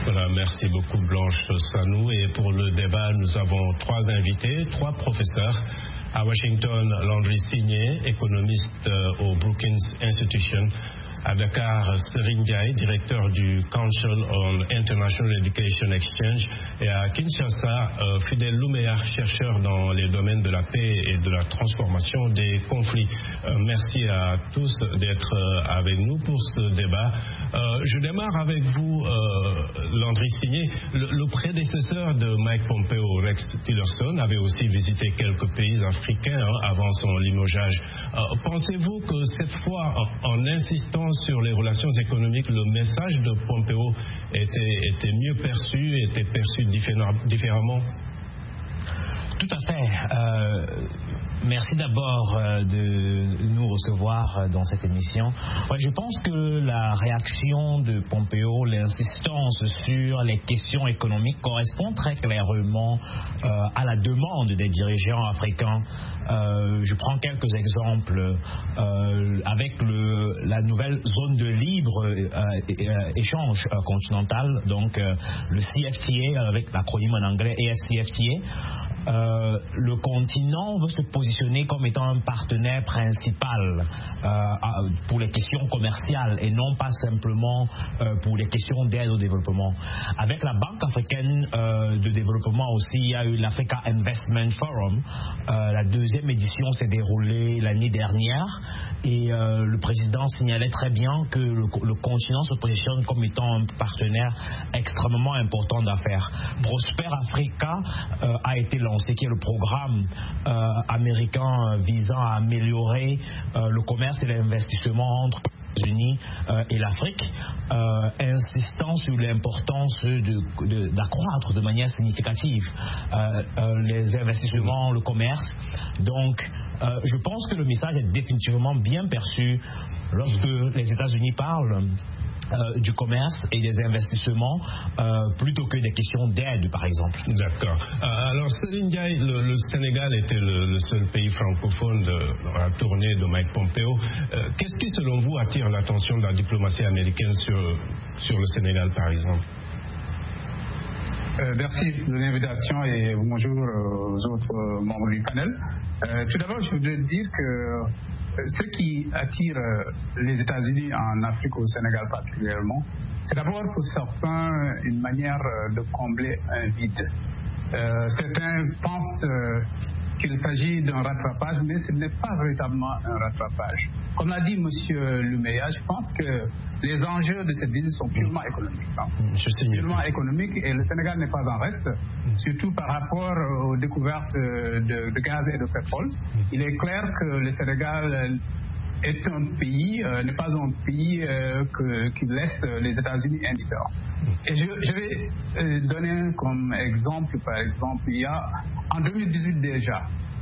Voilà, merci beaucoup Blanche Sanou. Et pour le débat, nous avons 3 invités, 3 professeurs. À Washington, Landry Signé, économiste au Brookings Institution. À Dakar, Serine Ndiaye, directeur du Council on International Education Exchange, et à Kinshasa, Fidèle Louméa, chercheur dans les domaines de la paix et de la transformation des conflits. Merci à tous d'être avec nous pour ce débat. Je démarre avec vous, Landry Signé. Le prédécesseur de Mike Pompeo, Rex Tillerson, avait aussi visité quelques pays africains avant son limogeage. Pensez-vous que cette fois, en insistant sur les relations économiques, le message de Pompeo était mieux perçu, était perçu différemment? Tout à fait. Merci d'abord de nous recevoir dans cette émission. Je pense que la réaction de Pompeo, l'insistance sur les questions économiques correspond très clairement à la demande des dirigeants africains. Je prends quelques exemples. Avec la nouvelle zone de libre échange continental, donc le CFTA, avec l'acronyme en anglais AFCFTA, le continent veut se positionner comme étant un partenaire principal pour les questions commerciales et non pas simplement pour les questions d'aide au développement. Avec la Banque africaine de développement aussi, il y a eu l'Africa Investment Forum. La 2e édition s'est déroulée l'année dernière et le président signalait très bien que le continent se positionne comme étant un partenaire extrêmement important d'affaires. Prosper Africa a été lancé, qui est le programme américain visant à améliorer le commerce et l'investissement entre les États-Unis et l'Afrique, insistant sur l'importance d'accroître de manière significative les investissements, le commerce. Donc, je pense que le message est définitivement bien perçu lorsque les États-Unis parlent du commerce et des investissements plutôt que des questions d'aide, par exemple. D'accord. Alors, Serine Ndiaye, le Sénégal était le seul pays francophone dans la tournée de Mike Pompeo. Qu'est-ce qui, selon vous, attire l'attention de la diplomatie américaine sur le Sénégal, par exemple? Merci de l'invitation et bonjour aux autres membres du panel. Tout d'abord, je voudrais dire que ce qui attire les États-Unis en Afrique, au Sénégal particulièrement, c'est d'abord pour certains une manière de combler un vide. Certains pensent qu'il s'agit d'un rattrapage, mais ce n'est pas véritablement un rattrapage. Comme l'a dit M. Louméa, je pense que les enjeux de cette visite sont purement économiques. Purement économiques, et le Sénégal n'est pas en reste, surtout par rapport aux découvertes de gaz et de pétrole. Il est clair que le Sénégal est un pays, n'est pas un pays qui laisse les États-Unis indifférents. Et je vais donner comme exemple, par exemple, il y a en 2018 déjà,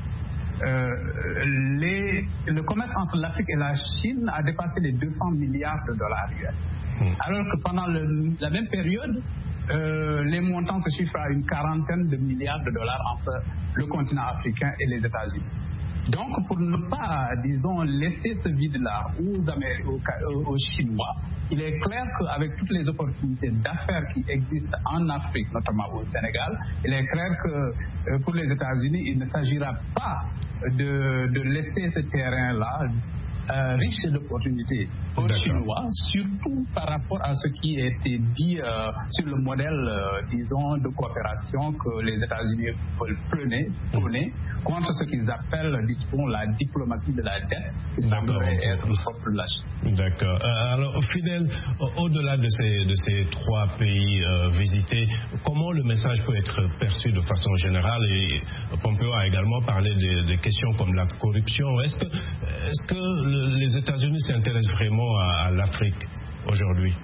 le commerce entre l'Afrique et la Chine a dépassé les 200 milliards de dollars US. Alors que pendant la même période, les montants se chiffrent à une quarantaine de milliards de dollars entre le continent africain et les États-Unis. Donc, pour ne pas, disons, laisser ce vide-là aux Chinois, il est clair qu'avec toutes les opportunités d'affaires qui existent en Afrique, notamment au Sénégal, il est clair que pour les États-Unis, il ne s'agira pas de laisser ce terrain-là riche d'opportunités aux Chinois, surtout par rapport à ce qui a été dit sur le modèle, disons, de coopération que les États-Unis veulent prôner contre ce qu'ils appellent, disons, la diplomatie de la dette, qui semblerait être propre de la Chine. D'accord. Alors, Fidèle, au-delà de ces 3 pays visités, comment le message peut être perçu de façon générale? Et Pompeo a également parlé de questions comme la corruption. Est-ce que les États-Unis s'intéressent vraiment à l'Afrique aujourd'hui?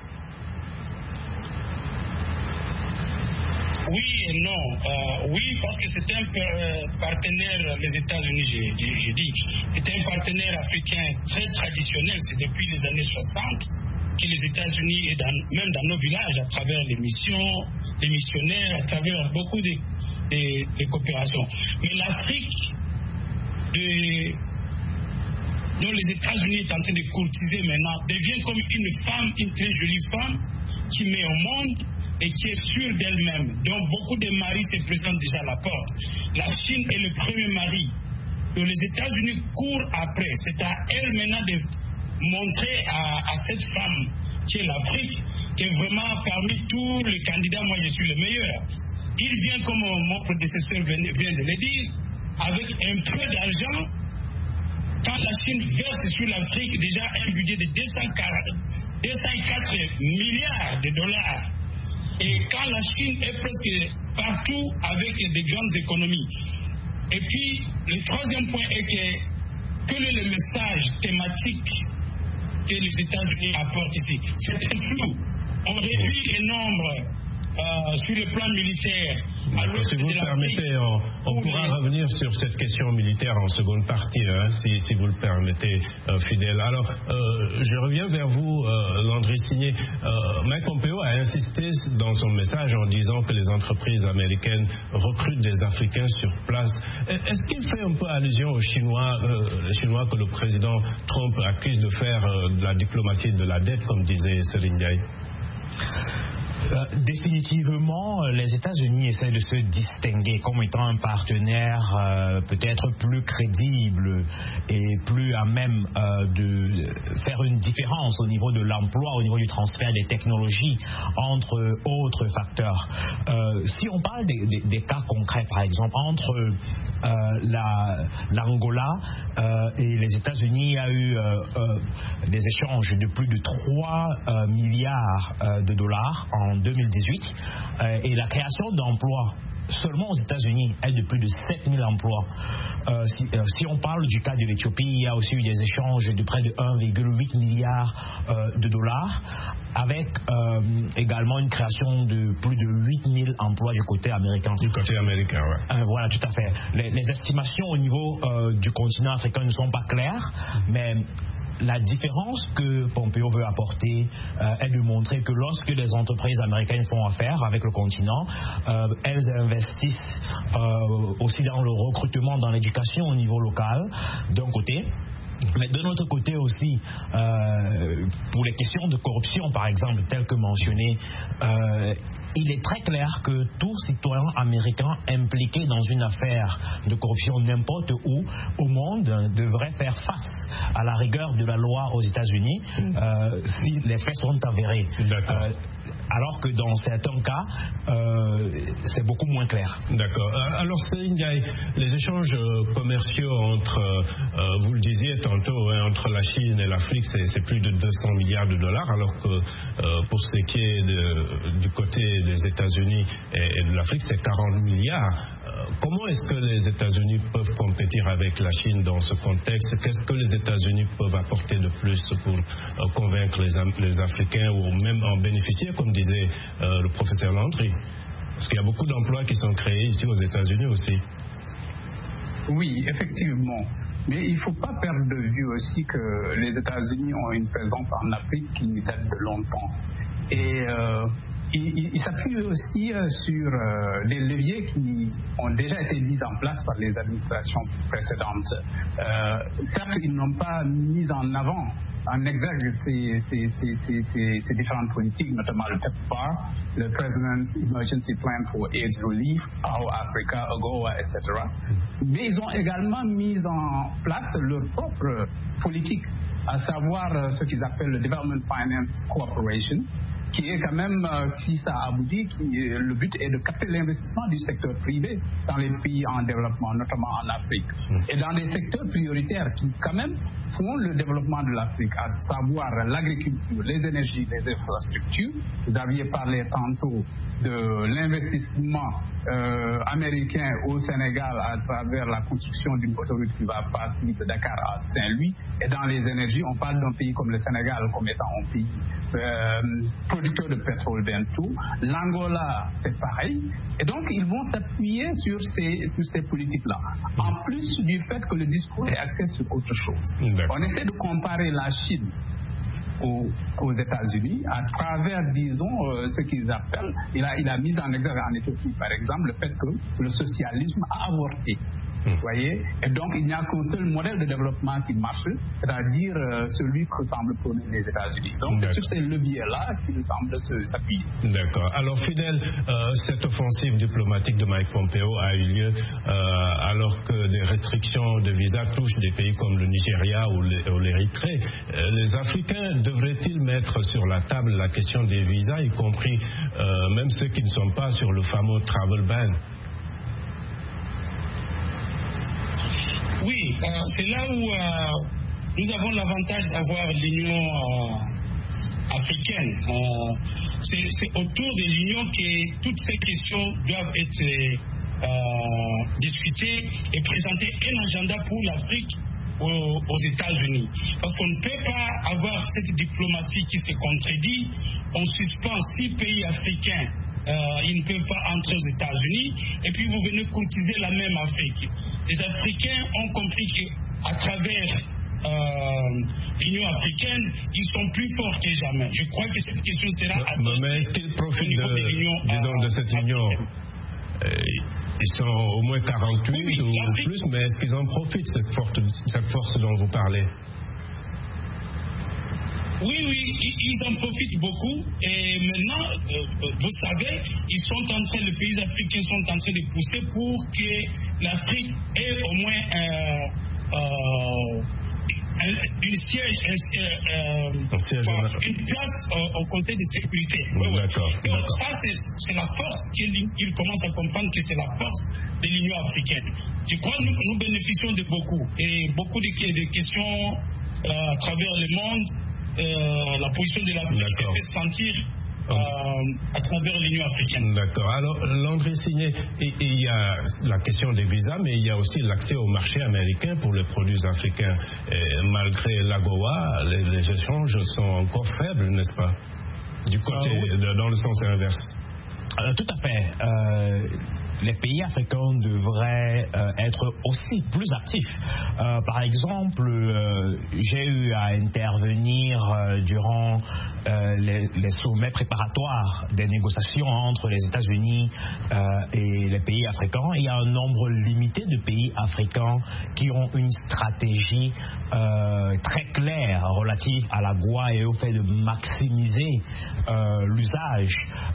Oui et non. Oui, parce que c'est un partenaire, les États-Unis, j'ai dit, c'est un partenaire africain très traditionnel. C'est depuis les années 60 que les États-Unis, même dans nos villages, à travers les missions, les missionnaires, à travers beaucoup de coopérations. Mais l'Afrique, dont les États-Unis sont en train de courtiser maintenant, devient comme une femme, une très jolie femme, qui met au monde et qui est sûre d'elle-même, dont beaucoup de maris se présentent déjà à la porte. La Chine est le premier mari. Et les États-Unis courent après. C'est à elle maintenant de montrer à cette femme qui est l'Afrique que vraiment parmi tous les candidats, moi je suis le meilleur. Il vient, comme mon prédécesseur vient de le dire, avec un peu d'argent. Quand la Chine verse sur l'Afrique déjà un budget de 204 milliards de dollars, et quand la Chine est presque partout avec des grandes économies. Et puis, le troisième point est que quel est le message thématique que les États-Unis apportent ici? C'est un flou. On réduit les nombres sur le plan militaire. Si vous le permettez, on pourra revenir sur cette question militaire en seconde partie, si vous le permettez, Fidèle. Alors, je reviens vers vous, Landry Signé. Mike Pompeo a insisté dans son message en disant que les entreprises américaines recrutent des Africains sur place. Est-ce qu'il fait un peu allusion aux Chinois, les Chinois que le président Trump accuse de faire de la diplomatie de la dette, comme disait Céline Ndiaye? Définitivement, les États-Unis essaient de se distinguer comme étant un partenaire peut-être plus crédible et plus à même de faire une différence au niveau de l'emploi, au niveau du transfert des technologies, entre autres facteurs. Si on parle des cas concrets, par exemple, entre l'Angola et les États-Unis, il y a eu des échanges de plus de 3 milliards de dollars en 2018 et la création d'emplois seulement aux États-Unis est de plus de 7000 emplois. Si on parle du cas de l'Éthiopie, il y a aussi eu des échanges de près de 1,8 milliard de dollars avec également une création de plus de 8000 emplois du côté américain. Du côté américain, oui. Voilà, tout à fait. Les estimations au niveau du continent africain ne sont pas claires, mais la différence que Pompeo veut apporter est de montrer que lorsque les entreprises américaines font affaire avec le continent, elles investissent aussi dans le recrutement, dans l'éducation au niveau local, d'un côté. Mais de notre côté aussi, pour les questions de corruption, par exemple, telles que mentionnées, il est très clair que tout citoyen américain impliqué dans une affaire de corruption n'importe où au monde devrait faire face à la rigueur de la loi aux États-Unis si les faits sont avérés. Alors que dans certains cas, c'est beaucoup moins clair. D'accord. Alors, Céline Ndiaye, les échanges commerciaux entre, vous le disiez tantôt, entre la Chine et l'Afrique, c'est plus de 200 milliards de dollars, alors que pour ce qui est du côté des États-Unis et de l'Afrique, c'est 40 milliards. Comment est-ce que les États-Unis peuvent compétir avec la Chine dans ce contexte? Qu'est-ce que les États-Unis peuvent apporter de plus pour convaincre les Africains ou même en bénéficier, comme disait le professeur Landry? Parce qu'il y a beaucoup d'emplois qui sont créés ici aux États-Unis aussi. Oui, effectivement. Mais il ne faut pas perdre de vue aussi que les États-Unis ont une présence en Afrique qui date de longtemps. Et il s'appuie aussi sur des leviers qui ont déjà été mis en place par les administrations précédentes. Certes, ils n'ont pas mis en avant, en exergue ces différentes politiques, notamment le PEPFAR, le President's Emergency Plan for AIDS Relief, Our Africa, AGOA, etc. Mais ils ont également mis en place leur propre politique, à savoir ce qu'ils appellent le Development Finance Corporation, qui est quand même, si ça aboutit, le but est de capter l'investissement du secteur privé dans les pays en développement, notamment en Afrique. Et dans les secteurs prioritaires qui, quand même, font le développement de l'Afrique, à savoir l'agriculture, les énergies, les infrastructures. Vous aviez parlé tantôt de l'investissement américain au Sénégal à travers la construction d'une autoroute qui va partir de Dakar à Saint-Louis. Et dans les énergies, on parle d'un pays comme le Sénégal comme étant un pays producteur de pétrole bientôt. L'Angola, c'est pareil. Et donc, ils vont s'appuyer sur ces politiques-là. En plus du fait que le discours est axé sur autre chose. On essaie de comparer la Chine aux États-Unis à travers, disons, ce qu'ils appellent, il a mis en exergue en Éthiopie, par exemple, le fait que le socialisme a avorté. Vous voyez? Et donc, il n'y a qu'un seul modèle de développement qui marche, c'est-à-dire celui que semblent prôner les États-Unis. Donc, c'est sur ces leviers-là qu'il semble s'appuyer. D'accord. Alors, Fidèle, cette offensive diplomatique de Mike Pompeo a eu lieu alors que des restrictions de visa touchent des pays comme le Nigeria ou l'Érythrée. Les Africains devraient-ils mettre sur la table la question des visas, y compris même ceux qui ne sont pas sur le fameux travel ban? Oui, c'est là où nous avons l'avantage d'avoir l'Union africaine. C'est autour de l'Union que toutes ces questions doivent être discutées et présenter un agenda pour l'Afrique aux États-Unis. Parce qu'on ne peut pas avoir cette diplomatie qui se contredit. On suspend 6 pays africains. Ils ne peuvent pas entrer aux États-Unis. Et puis vous venez courtiser la même Afrique. Les Africains ont compris qu'à travers l'Union africaine, ils sont plus forts que jamais. Je crois que cette question sera adressée. Mais est-ce qu'ils profitent de cette union? Ils sont au moins 48 ou plus, mais est-ce qu'ils en profitent, cette force dont vous parlez? Oui, ils en profitent beaucoup. Et maintenant, vous savez, les pays africains sont en train de pousser pour que l'Afrique ait au moins une place au Conseil de sécurité. D'accord. Donc ça, c'est la force qu'ils commencent à comprendre que c'est la force de l'Union africaine. Je crois que nous bénéficions de beaucoup. Et beaucoup de questions à travers le monde. La position de l'Afrique se fait sentir à travers l'Union africaine. D'accord. Alors, Landry Signé, il y a la question des visas, mais il y a aussi l'accès au marché américain pour les produits africains. Et malgré l'AGOA, les échanges sont encore faibles, n'est-ce pas? Du côté, dans le sens inverse. Tout à fait. Les pays africains devraient être aussi plus actifs. Par exemple, j'ai eu à intervenir durant les sommets préparatoires des négociations entre les États-Unis et les pays africains. Il y a un nombre limité de pays africains qui ont une stratégie très claire relative à l'AGOA et au fait de maximiser l'usage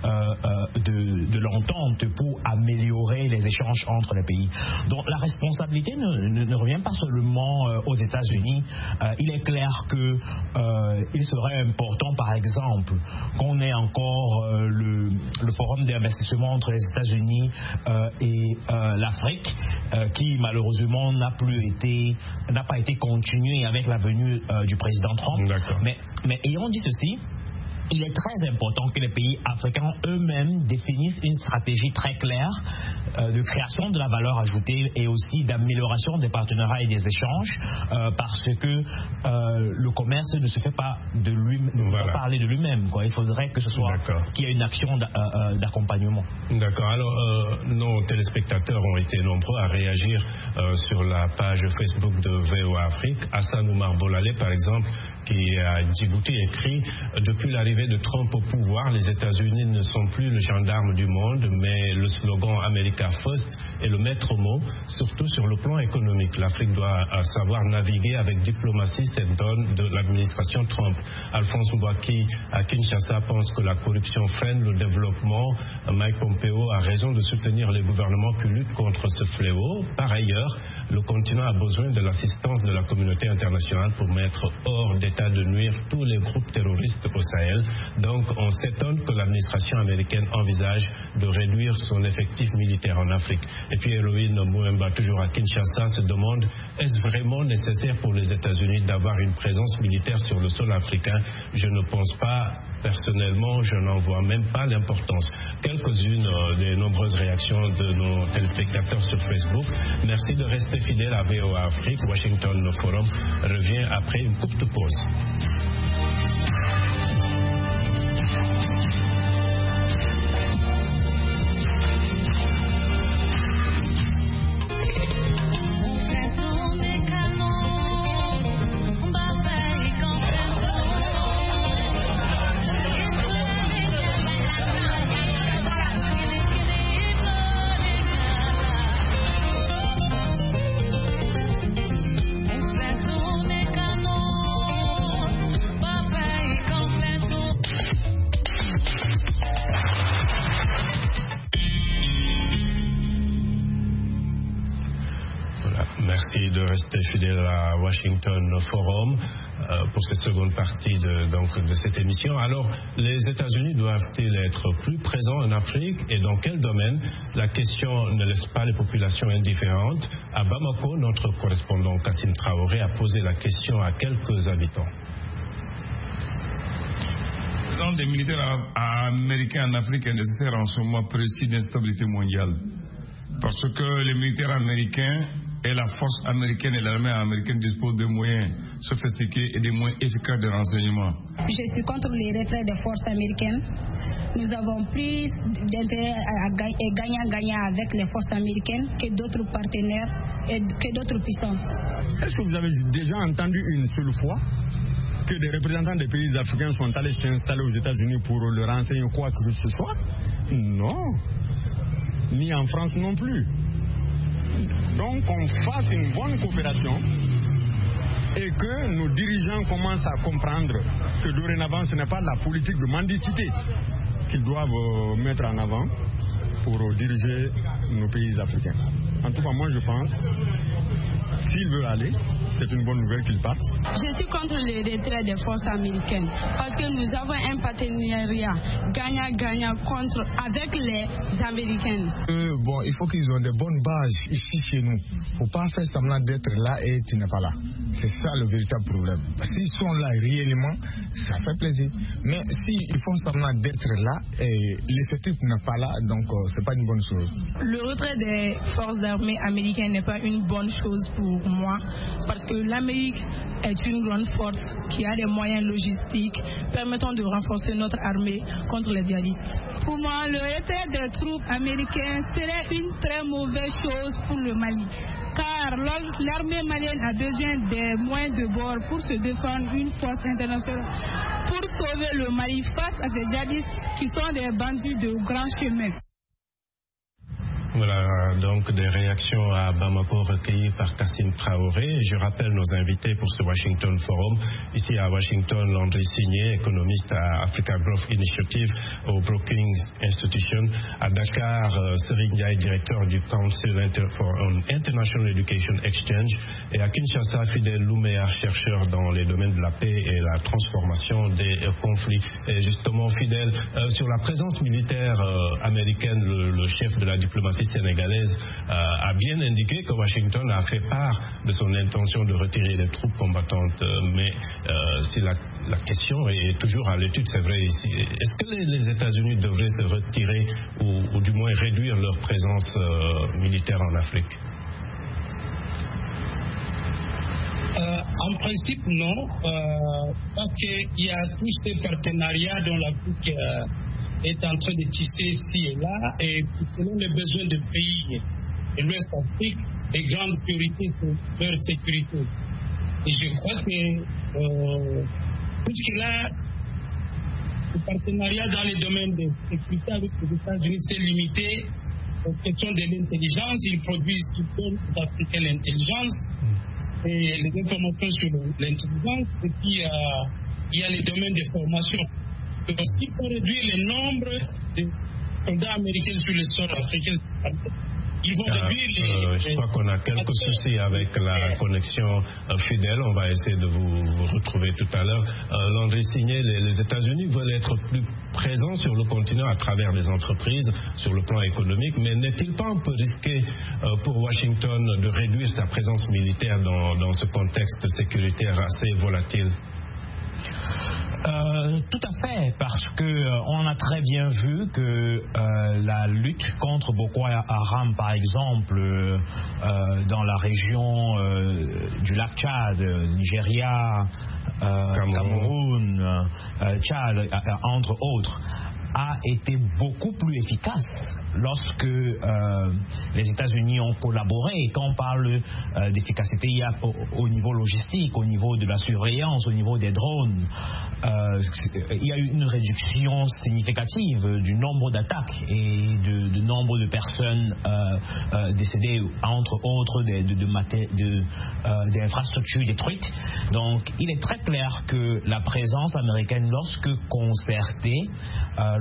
de l'entente pour améliorer les échanges entre les pays. Donc la responsabilité ne revient pas seulement aux États-Unis. Il est clair que il serait important, par exemple, qu'on ait encore le forum d'investissement entre les États-Unis et l'Afrique, qui malheureusement n'a pas été continué avec la venue du président Trump. Mais ayant dit ceci, il est très important que les pays africains eux-mêmes définissent une stratégie très claire de création de la valeur ajoutée et aussi d'amélioration des partenariats et des échanges, parce que le commerce ne se fait pas de lui-même, ne peut pas parler de lui-même. Il faudrait que ce soit qu'il y ait une action d'accompagnement. D'accord. Alors, nos téléspectateurs ont été nombreux à réagir sur la page Facebook de VOA Afrique. Hassan Oumar Bolale, par exemple, qui à Djibouti écrit: depuis l'arrivée de Trump au pouvoir, les États-Unis ne sont plus le gendarme du monde, mais le slogan America First est le maître mot, surtout sur le plan économique. L'Afrique doit savoir naviguer avec diplomatie cette donne de l'administration Trump. Alphonse Mbouaki à Kinshasa pense que la corruption freine le développement. Mike Pompeo a raison de soutenir les gouvernements qui luttent contre ce fléau. Par ailleurs, le continent a besoin de l'assistance de la communauté internationale pour mettre hors d'état de nuire tous les groupes terroristes au Sahel. Donc, on s'étonne que l'administration américaine envisage de réduire son effectif militaire en Afrique. Et puis, Héroïne Mouemba, toujours à Kinshasa, se demande: est-ce vraiment nécessaire pour les États-Unis d'avoir une présence militaire sur le sol africain? Je ne pense pas. Personnellement, je n'en vois même pas l'importance. Quelques-unes des nombreuses réactions de nos téléspectateurs sur Facebook. Merci de rester fidèle à VOA Afrique. Washington Forum revient après une courte pause. Merci de rester fidèle à Washington Forum pour cette seconde partie de cette émission. Alors, les États-Unis doivent-ils être plus présents en Afrique et dans quel domaine? La question ne laisse pas les populations indifférentes. À Bamako, notre correspondant Kassim Traoré a posé la question à quelques habitants. La présence des militaires américains en Afrique est nécessaire en ce moment précis d'instabilité mondiale. Parce que les militaires américains et la force américaine et l'armée américaine disposent de moyens sophistiqués et des moyens efficaces de renseignement. Je suis contre les retraits des forces américaines. Nous avons plus d'intérêt à gagnant-gagnant avec les forces américaines que d'autres partenaires et que d'autres puissances. Est-ce que vous avez déjà entendu une seule fois que des représentants des pays africains sont allés s'installer aux États-Unis pour leur renseigner quoi que ce soit? Non. Ni en France non plus. Donc qu'on fasse une bonne coopération et que nos dirigeants commencent à comprendre que dorénavant ce n'est pas la politique de mendicité qu'ils doivent mettre en avant pour diriger nos pays africains. En tout cas, moi je pense, s'ils veulent aller, c'est une bonne nouvelle qu'ils partent. Je suis contre les retraits des forces américaines parce que nous avons un partenariat gagnant-gagnant avec les Américains. Il faut qu'ils aient de bonnes bases ici chez nous. Il ne faut pas faire semblant d'être là et tu n'es pas là. C'est ça le véritable problème. S'ils sont là réellement, ça fait plaisir. Mais s'ils font semblant d'être là et l'effectif n'est pas là, donc c'est pas une bonne chose. Le retrait des forces armées américaines n'est pas une bonne chose pour moi parce que l'Amérique est une grande force qui a des moyens logistiques permettant de renforcer notre armée contre les djihadistes. Pour moi, le retrait des troupes américaines serait une très mauvaise chose pour le Mali. Car l'armée malienne a besoin des moyens de bord pour se défendre une force internationale, pour sauver le Mali face à ces djihadistes qui sont des bandits de grand chemin. Voilà donc des réactions à Bamako recueillies par Kassim Traoré. Je rappelle nos invités pour ce Washington Forum. Ici à Washington, Landry Signé, économiste à Africa Growth Initiative au Brookings Institution. À Dakar, Serigne Ndiaye, directeur du Council for International Education Exchange. Et à Kinshasa, Fidèle Louméa, chercheur dans les domaines de la paix et la transformation des conflits. Et justement, Fidèle, sur la présence militaire américaine, le chef de la diplomatie sénégalaise a bien indiqué que Washington a fait part de son intention de retirer les troupes combattantes, mais si la question est toujours à l'étude, c'est vrai ici. Est-ce que les États-Unis devraient se retirer ou du moins réduire leur présence militaire en Afrique? En principe, non, parce qu'il y a tous ces partenariats dont l'Afrique est en train de tisser ici et là, et selon les besoins des pays de l'Ouest Afrique, les grandes priorités sont leur sécurité. Et je crois que jusque-là, le partenariat dans les domaines de sécurité avec les États-Unis s'est limité aux questions de l'intelligence. Ils produisent tout aux Africains l'intelligence et les informations sur l'intelligence. Et puis, il y a les domaines de formation. Donc, s'il faut réduire le nombre de soldats américains sur le sol africain, ils vont réduire les... Je crois qu'on a quelques soucis avec la connexion fidèle. On va essayer de vous retrouver tout à l'heure. Landry Signé, les États-Unis veulent être plus présents sur le continent à travers des entreprises sur le plan économique, mais n'est-il pas un peu risqué pour Washington de réduire sa présence militaire dans ce contexte sécuritaire assez volatile? Tout à fait, parce que on a très bien vu que la lutte contre Boko Haram, par exemple, dans la région du lac Tchad, Nigeria, Cameroun, Tchad, entre autres, a été beaucoup plus efficace lorsque les États-Unis ont collaboré. Et quand on parle d'efficacité, il y a au niveau logistique, au niveau de la surveillance, au niveau des drones, il y a eu une réduction significative du nombre d'attaques et du nombre de personnes décédées, entre autres des infrastructures détruites. Donc il est très clair que la présence américaine, lorsque concertée,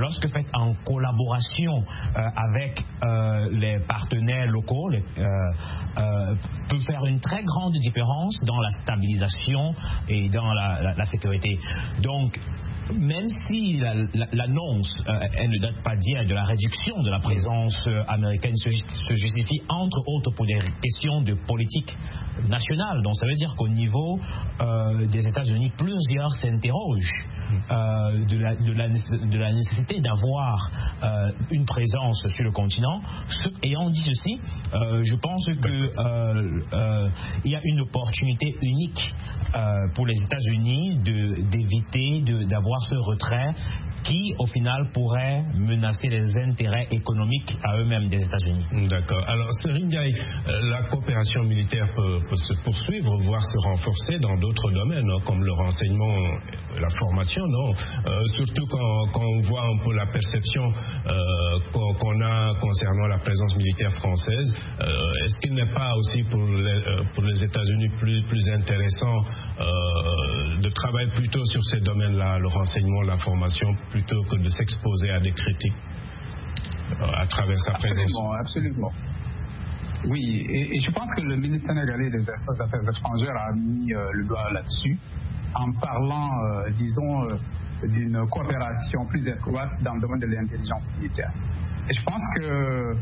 lorsque fait en collaboration avec les partenaires locaux, peut faire une très grande différence dans la stabilisation et dans la sécurité. Donc, même si l'annonce, elle ne date pas d'hier, de la réduction de la présence américaine se justifie entre autres pour des questions de politique nationale. Donc ça veut dire qu'au niveau des États-Unis, plusieurs s'interrogent de la nécessité d'avoir une présence sur le continent. Ayant dit ceci, je pense qu'il y a une opportunité unique pour les États-Unis d'éviter d'avoir ce retrait qui, au final, pourrait menacer les intérêts économiques à eux-mêmes des États-Unis. D'accord. Alors, Serigne Ndiaye, la coopération militaire peut se poursuivre, voire se renforcer dans d'autres domaines, comme le renseignement, la formation, non? Surtout quand on voit un peu la perception qu'on a concernant la présence militaire française. Est-ce qu'il n'est pas aussi pour les États-Unis plus intéressant de travailler plutôt sur ces domaines-là, le renseignement, la formation, plutôt que de s'exposer à des critiques à travers sa présence? Absolument. Oui, et je pense que le ministre sénégalais des Affaires étrangères a mis le doigt là-dessus en parlant, disons, d'une coopération plus étroite dans le domaine de l'intelligence militaire. Et je pense que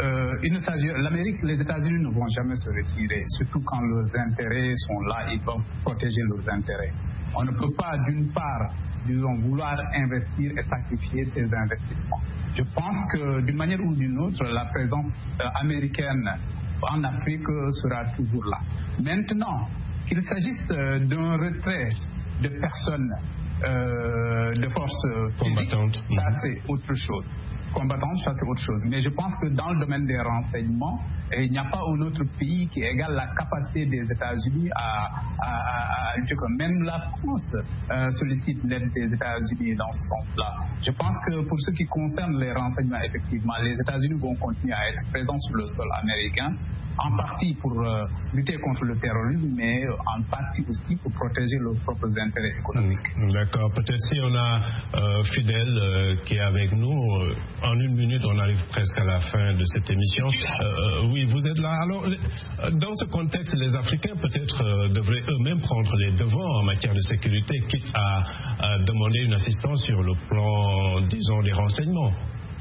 les États-Unis ne vont jamais se retirer, surtout quand leurs intérêts sont là, ils vont protéger leurs intérêts. On ne peut pas, d'une part, disons, vouloir investir et sacrifier ces investissements. Je pense que d'une manière ou d'une autre, la présence américaine en Afrique sera toujours là. Maintenant, qu'il s'agisse d'un retrait de personnes, de forces combattantes, ça c'est autre chose. Combattantes, ça c'est autre chose. Mais je pense que dans le domaine des renseignements, il n'y a pas un autre pays qui égale la capacité des États-Unis à lutter. Même la France sollicite l'aide des États-Unis dans ce sens-là. Je pense que pour ce qui concerne les renseignements, effectivement, les États-Unis vont continuer à être présents sur le sol américain, en partie pour lutter contre le terrorisme, mais en partie aussi pour protéger leurs propres intérêts économiques. D'accord. Peut-être si on a Fidèle qui est avec nous, en une minute, on arrive presque à la fin de cette émission. Oui, vous êtes là. Alors, dans ce contexte, les Africains peut-être devraient eux-mêmes prendre les devants en matière de sécurité, quitte à demander une assistance sur le plan, disons, des renseignements.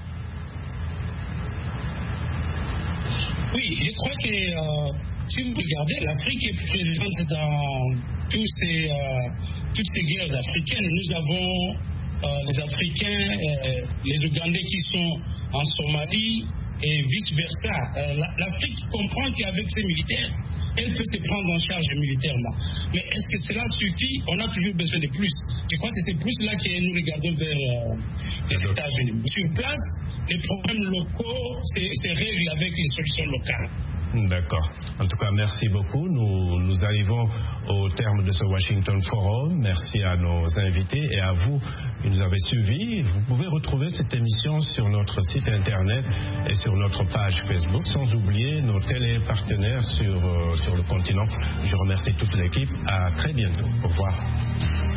Oui, je crois que si vous regardez, l'Afrique est présente dans toutes ces guerres africaines. Nous avons les Africains, les Ougandais qui sont en Somalie et vice-versa. L'Afrique comprend qu'avec ses militaires, elle peut se prendre en charge militairement. Mais est-ce que cela suffit? On a toujours besoin de plus. Je crois que c'est plus là que nous regardons vers les États-Unis. Sur place, les problèmes locaux se règlent avec les solutions locales. D'accord. En tout cas, merci beaucoup. Nous arrivons au terme de ce Washington Forum. Merci à nos invités et à vous qui nous avez suivis. Vous pouvez retrouver cette émission sur notre site internet et sur notre page Facebook, sans oublier nos télépartenaires sur le continent. Je remercie toute l'équipe. À très bientôt. Au revoir.